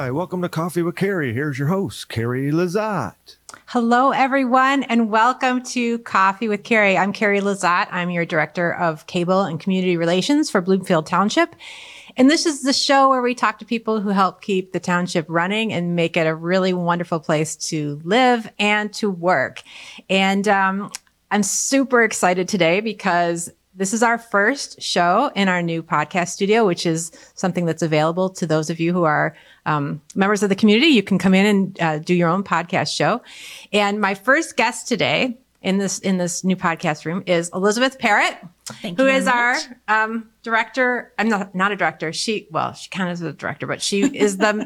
Hi, welcome to Coffee with Carrie. Here's your host, Carrie Lizotte. Hello, everyone, and welcome to Coffee with Carrie. I'm Carrie Lizotte. I'm your Director of Cable and Community Relations for Bloomfield Township. And this is the show where we talk to people who help keep the township running and make it a really wonderful place to live and to work. And I'm super excited today because this is our first show in our new podcast studio, which is something that's available to those of you who are members of the community. You can come in and do your own podcast show. And my first guest today in this new podcast room is Elizabeth Parrott, who is our director. I'm not a director. She kind of is a director, but she is the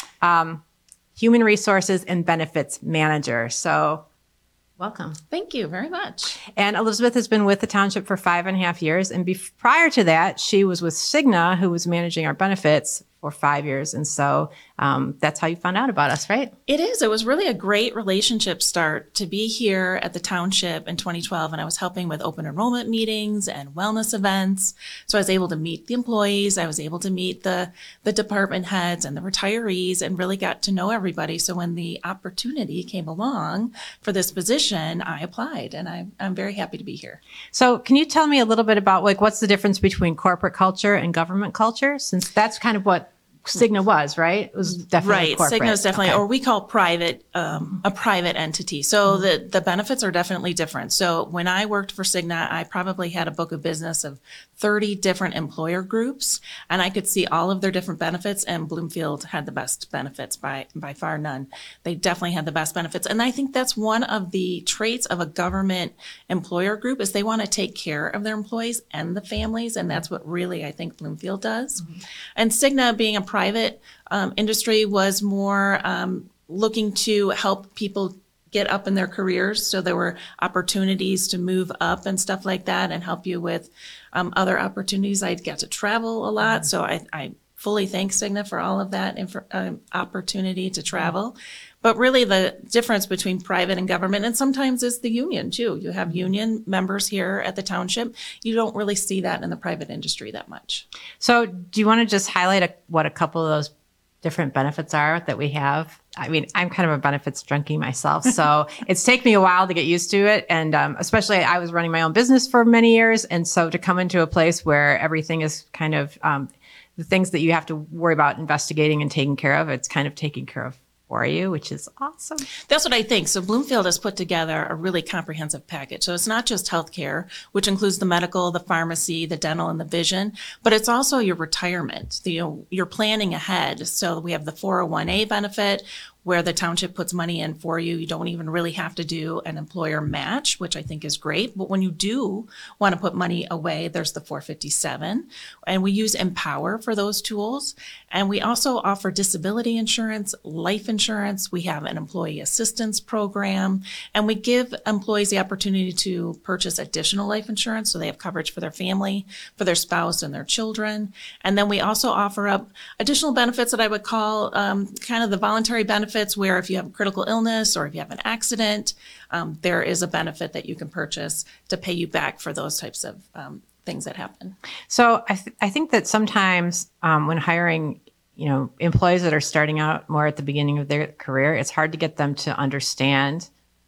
human resources and benefits manager. So welcome. Thank you very much. And Elizabeth has been with the township for 5.5 years. And prior to that, she was with Cigna, who was managing our benefits for 5 years. And so that's how you found out about us, right? It is. It was really a great relationship start to be here at the township in 2012. And I was helping with open enrollment meetings and wellness events. So I was able to meet the employees. I was able to meet the department heads and the retirees and really got to know everybody. So when the opportunity came along for this position, I applied, and I'm very happy to be here. So can you tell me a little bit about what's the difference between corporate culture and government culture? Since that's kind of what Cigna was, right? It was definitely right. corporate. Cigna is definitely, okay. or we call private, a private entity. So the benefits are definitely different. So when I worked for Cigna, I probably had a book of business of 30 different employer groups, and I could see all of their different benefits, and Bloomfield had the best benefits by far none. They definitely had the best benefits. And I think that's one of the traits of a government employer group is they want to take care of their employees and the families. And that's what really I think Bloomfield does. Mm-hmm. And Cigna, being a private industry, was more looking to help people get up in their careers. So there were opportunities to move up and stuff like that and help you with other opportunities. I got to travel a lot. Mm-hmm. So I fully thank Cigna for all of that opportunity to travel. But really the difference between private and government, and sometimes is the union too. You have union members here at the township. You don't really see that in the private industry that much. So do you want to just highlight what a couple of those different benefits are that we have? I mean, I'm kind of a benefits junkie myself, so it's taken me a while to get used to it. And especially I was running my own business for many years. And so to come into a place where everything is kind of the things that you have to worry about investigating and taking care of, it's kind of taken care of for you, which is awesome. That's what I think. So Bloomfield has put together a really comprehensive package. So it's not just healthcare, which includes the medical, the pharmacy, the dental, and the vision, but it's also your retirement. You're planning ahead. So we have the 401A benefit, where the township puts money in for you. You don't even really have to do an employer match, which I think is great. But when you do want to put money away, there's the 457. And we use Empower for those tools. And we also offer disability insurance, life insurance. We have an employee assistance program. And we give employees the opportunity to purchase additional life insurance so they have coverage for their family, for their spouse, and their children. And then we also offer up additional benefits that I would call kind of the voluntary benefits, where if you have a critical illness or if you have an accident, there is a benefit that you can purchase to pay you back for those types of things that happen. So I think that sometimes when hiring, employees that are starting out more at the beginning of their career, it's hard to get them to understand,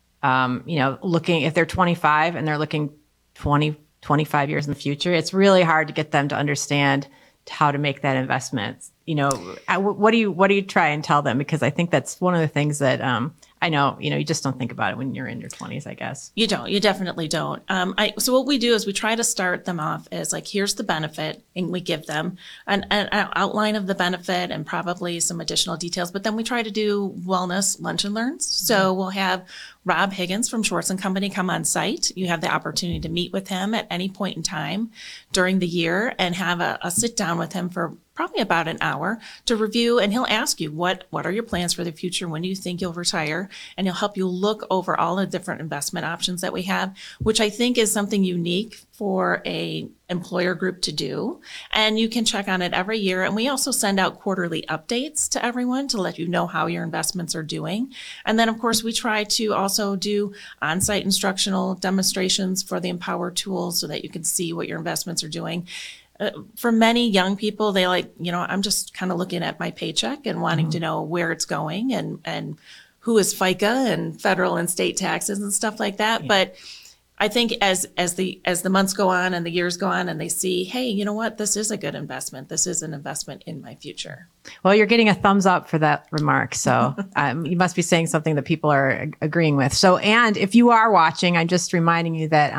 looking, if they're 25 and they're looking 20, 25 years in the future, it's really hard to get them to understand how to make that investment. What do you try and tell them? Because I think that's one of the things that I know, you just don't think about it when you're in your 20s, I guess. You don't. You definitely don't. So what we do is we try to start them off as like, here's the benefit, and we give them an outline of the benefit and probably some additional details. But then we try to do wellness lunch and learns. So we'll have Rob Higgins from Schwartz & Company come on site. You have the opportunity to meet with him at any point in time during the year and have a sit down with him for probably about an hour to review, and he'll ask you what are your plans for the future, when do you think you'll retire, and he'll help you look over all the different investment options that we have, which I think is something unique for a employer group to do. And you can check on it every year. And we also send out quarterly updates to everyone to let you know how your investments are doing. And then of course we try to also do on-site instructional demonstrations for the Empower tools so that you can see what your investments are doing. For many young people, they like, I'm just kind of looking at my paycheck and wanting to know where it's going and who is FICA and federal and state taxes and stuff like that. Yeah. But I think as the months go on and the years go on and they see, hey, you know what, this is a good investment. This is an investment in my future. Well, you're getting a thumbs up for that remark. So you must be saying something that people are agreeing with. So, and if you are watching, I'm just reminding you that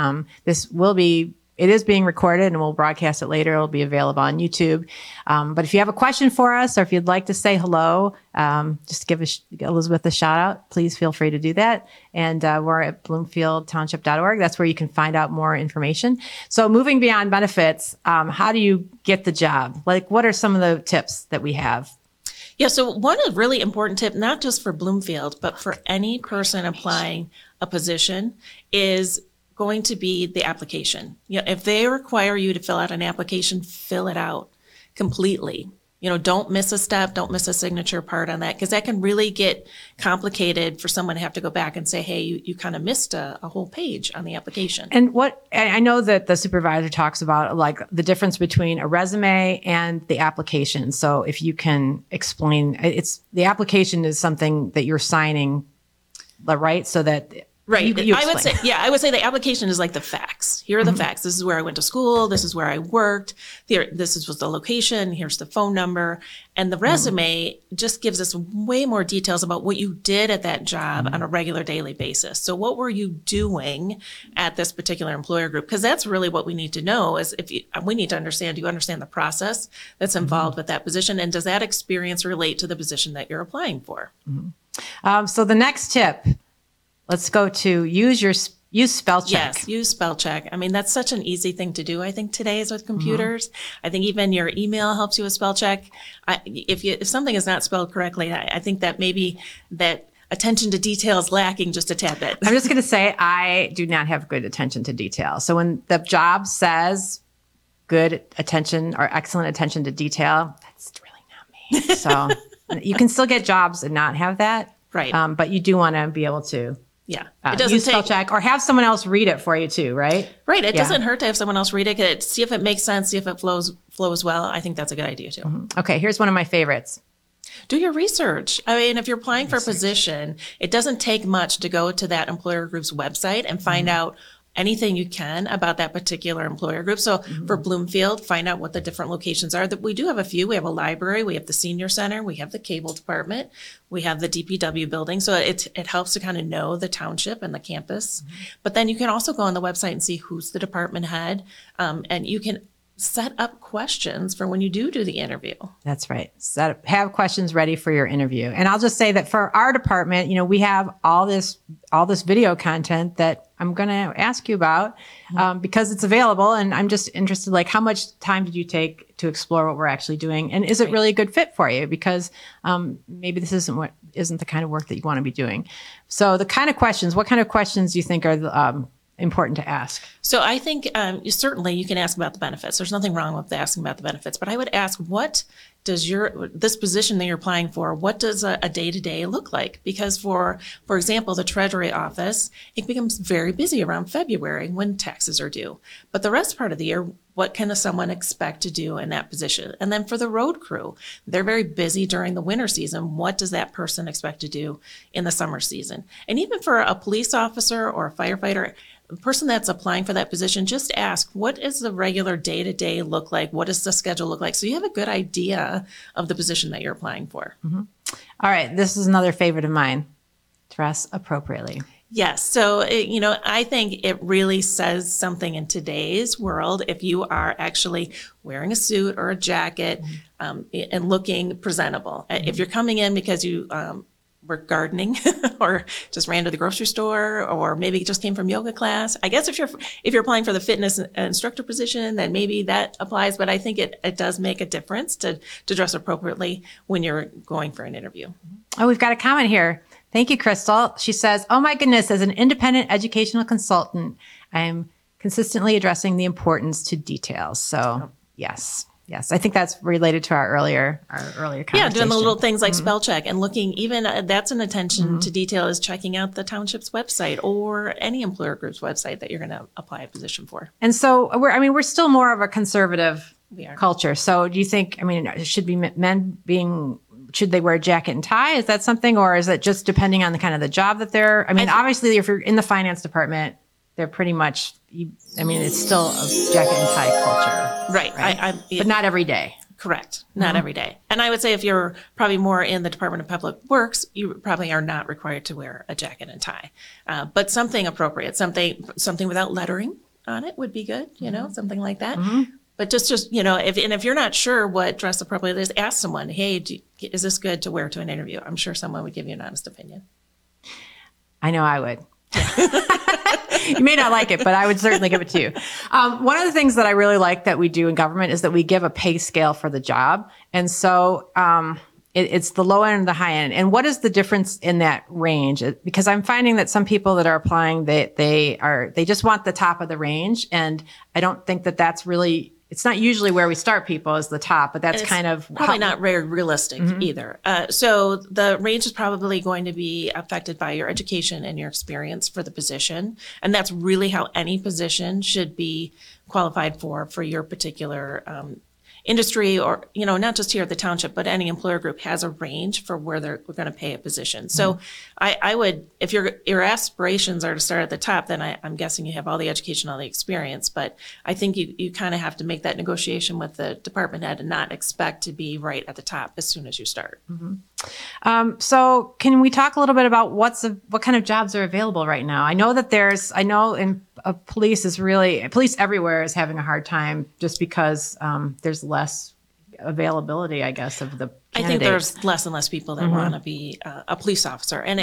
it is being recorded and we'll broadcast it later. It'll be available on YouTube. But if you have a question for us or if you'd like to say hello, just give Elizabeth a shout out. Please feel free to do that. And we're at bloomfieldtownship.org. That's where you can find out more information. So moving beyond benefits, how do you get the job? Like, what are some of the tips that we have? Yeah, so one really important tip, not just for Bloomfield, but for any person applying a position is going to be the application. If they require you to fill out an application, fill it out completely. Don't miss a step, don't miss a signature part on that, because that can really get complicated for someone to have to go back and say, hey, you kind of missed a whole page on the application. And I know that the supervisor talks about like the difference between a resume and the application. So if you can explain, the application is something that you're signing, right? So that right. I would say the application is like the facts. Here are the facts. This is where I went to school. This is where I worked. Was the location. Here's the phone number. And the resume just gives us way more details about what you did at that job on a regular daily basis. So what were you doing at this particular employer group? Because that's really what we need to know is we need to understand, do you understand the process that's involved with that position? And does that experience relate to the position that you're applying for? So the next tip, let's go to use spell check. Yes, use spell check. I mean, that's such an easy thing to do, I think, today is with computers. I think even your email helps you with spell check. If something is not spelled correctly, I think that maybe that attention to detail is lacking just a tad bit. I'm just going to say I do not have good attention to detail. So when the job says good attention or excellent attention to detail, that's really not me. So you can still get jobs and not have that. Right. But you do want to be able to it doesn't use spell check or have someone else read it for you too, right? Right. It doesn't hurt to have someone else read it. See if it makes sense. See if it flows well. I think that's a good idea too. Okay. Here's one of my favorites. Do your research. I mean, if you're applying for a position, it doesn't take much to go to that employer group's website and find out anything you can about that particular employer group. So for Bloomfield, find out what the different locations are. That we do have a few. We have a library, we have the senior center, we have the cable department, we have the DPW building. So it helps to kind of know the township and the campus. But then you can also go on the website and see who's the department head, and you can set up questions for when you do the interview. That's right. Have questions ready for your interview. And I'll just say that for our department, we have all this video content that I'm going to ask you about because it's available. And I'm just interested, like, how much time did you take to explore what we're actually doing? And is it really a good fit for you? Because maybe this isn't the kind of work that you want to be doing. So what kind of questions do you think are important to ask? So I think certainly you can ask about the benefits. There's nothing wrong with asking about the benefits, but I would ask, what does this position that you're applying for, what does a day-to-day look like? Because for example, the Treasury office, it becomes very busy around February when taxes are due. But the rest part of the year, what can someone expect to do in that position? And then for the road crew, they're very busy during the winter season. What does that person expect to do in the summer season? And even for a police officer or a firefighter, the person that's applying for that position, just ask, what is the regular day-to-day look like? What does the schedule look like? So you have a good idea of the position that you're applying for. All right. This is another favorite of mine. Dress appropriately. Yes. So, I think it really says something in today's world if you are actually wearing a suit or a jacket and looking presentable. If you're coming in because you were gardening or just ran to the grocery store or maybe just came from yoga class. I guess if you're applying for the fitness instructor position, then maybe that applies. But I think it does make a difference to dress appropriately when you're going for an interview. Oh, we've got a comment here. Thank you, Crystal. She says, oh my goodness, as an independent educational consultant, I'm consistently addressing the importance to details. So yes. Yes, I think that's related to our earlier conversation. Yeah, doing the little things like spell check and looking, even that's an attention to detail is checking out the township's website or any employer group's website that you're going to apply a position for. And so we're still more of a conservative We are. culture. So do you think, I mean, should they wear a jacket and tie? Is that something, or is it just depending on the kind of the job that they're, I mean, obviously if you're in the finance department, they're pretty much, it's still a jacket and tie culture. Right. But not every day. Correct. Not every day. And I would say if you're probably more in the Department of Public Works, you probably are not required to wear a jacket and tie. But something appropriate, something without lettering on it would be good, something like that. But just if you're not sure what dress appropriate is, ask someone, hey, is this good to wear to an interview? I'm sure someone would give you an honest opinion. I know I would. You may not like it, but I would certainly give it to you. One of the things that I really like that we do in government is that we give a pay scale for the job. And so it's the low end and the high end. And what is the difference in that range? Because I'm finding that some people that are applying, they just want the top of the range. And I don't think that that's really, it's not usually where we start people is the top, but that's kind of probably not very realistic either. So the range is probably going to be affected by your education and your experience for the position. And that's really how any position should be qualified for your particular industry, or, not just here at the township, but any employer group has a range for where we're going to pay a position. So I would, if your aspirations are to start at the top, then I'm guessing you have all the education, all the experience, but I think you kind of have to make that negotiation with the department head and not expect to be right at the top as soon as you start. So can we talk a little bit about what kind of jobs are available right now? I know that police everywhere is having a hard time just because there's less availability, I guess, of the candidates. I think there's less and less people that want to be a police officer, and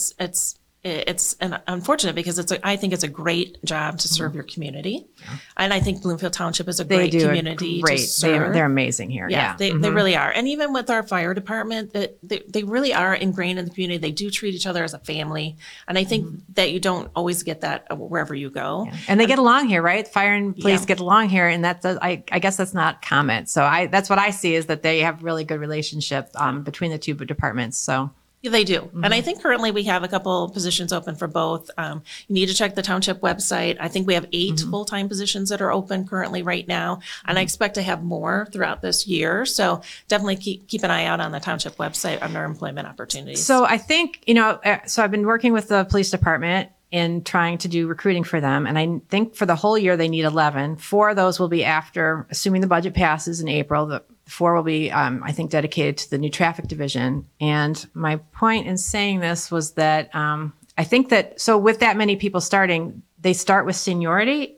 it's unfortunate because I think it's a great job to serve your community, and I think Bloomfield Township is a great community to serve. They're amazing here. Yeah. They really are. And even with our fire department, they really are ingrained in the community. They do treat each other as a family, and I think that you don't always get that wherever you go. Yeah. And they get along here, right? Fire and police get along here, and I guess that's not common. So that's what I see is that they have really good relationship between the two departments. So. Yeah, they do. And I think currently we have a couple positions open for both. You need to check the township website. I think we have 8 full-time positions that are open currently right now. And I expect to have more throughout this year. So definitely keep an eye out on the township website under employment opportunities. So I think, so I've been working with the police department in trying to do recruiting for them. And I think for the whole year, they need 11. 4 of those will be after, assuming the budget passes in April. The 4 will be, I think, dedicated to the new traffic division. And my point in saying this was that I think that, so with that many people starting, they start with seniority.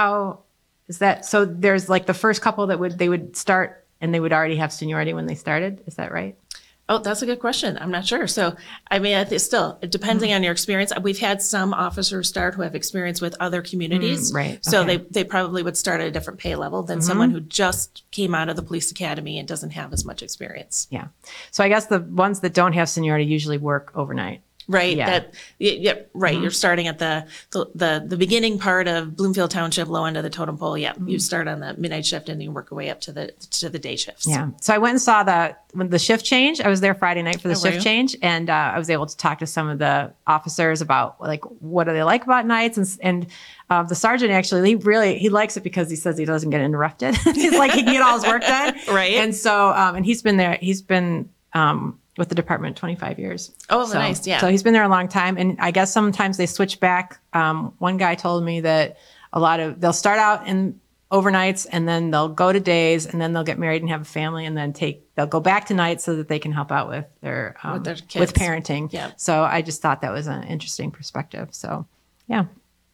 So there's like the first couple they would start and they would already have seniority when they started. Is that right? Oh, that's a good question. I'm not sure. So, I mean, still, depending on your experience, we've had some officers start who have experience with other communities. Right. So they probably would start at a different pay level than someone who just came out of the police academy and doesn't have as much experience. Yeah. So I guess the ones that don't have seniority usually work overnight. Right. Yeah. Right. You're starting at the beginning part of Bloomfield Township, low end of the totem pole. Yeah. You start on the midnight shift and you work your way up to the day shifts. Yeah. So I went and saw when the shift change. I was there Friday night for the shift change, and I was able to talk to some of the officers about like what do they like about nights, and the sergeant actually he likes it because he says he doesn't get interrupted. He's like he can get all his work done. Right. And so and he's been with the department 25 years. Oh, nice. Yeah. So he's been there a long time. And I guess sometimes they switch back. One guy told me that they'll start out in overnights and then they'll go to days and then they'll get married and have a family and then they'll go back to nights so that they can help out with their kids. with parenting. Yeah. So I just thought that was an interesting perspective. So yeah.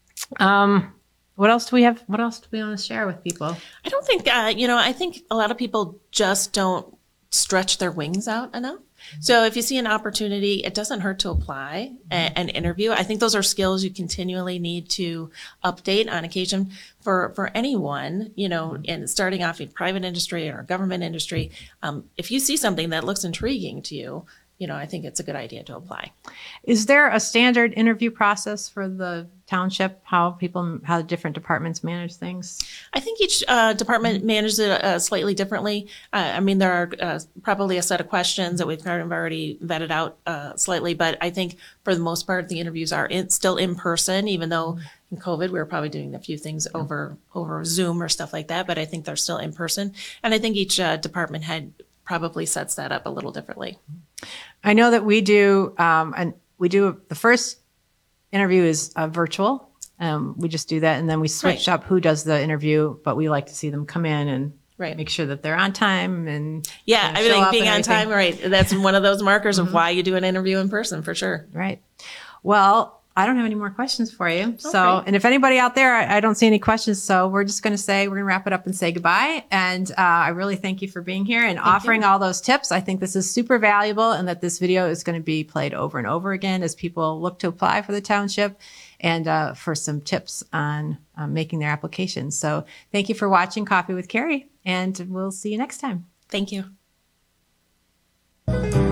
What else do we have? What else do we want to share with people? I don't think, I think a lot of people just don't stretch their wings out enough. So if you see an opportunity, it doesn't hurt to apply and interview. I think those are skills you continually need to update on occasion for anyone, in starting off in private industry or government industry. If you see something that looks intriguing to you, I think it's a good idea to apply. Is there a standard interview process for the township, how different departments manage things? I think each department manages it slightly differently. There are probably a set of questions that we've kind of already vetted out slightly, but I think for the most part, the interviews are still in person, even though in COVID, we were probably doing a few things over Zoom or stuff like that, but I think they're still in person. And I think each department head probably sets that up a little differently. I know that we do, the first interview is virtual. We just do that, and then we switch up who does the interview, but we like to see them come in and make sure that they're on time and I think being on time, right? That's one of those markers of why you do an interview in person, for sure. Right. Well, I don't have any more questions for you. So, and if anybody out there, I don't see any questions. So we're just going to wrap it up and say goodbye. And I really thank you for being here and offering all those tips. I think this is super valuable, and that this video is going to be played over and over again as people look to apply for the township, and for some tips on making their applications. So thank you for watching Coffee with Carrie, and we'll see you next time. Thank you.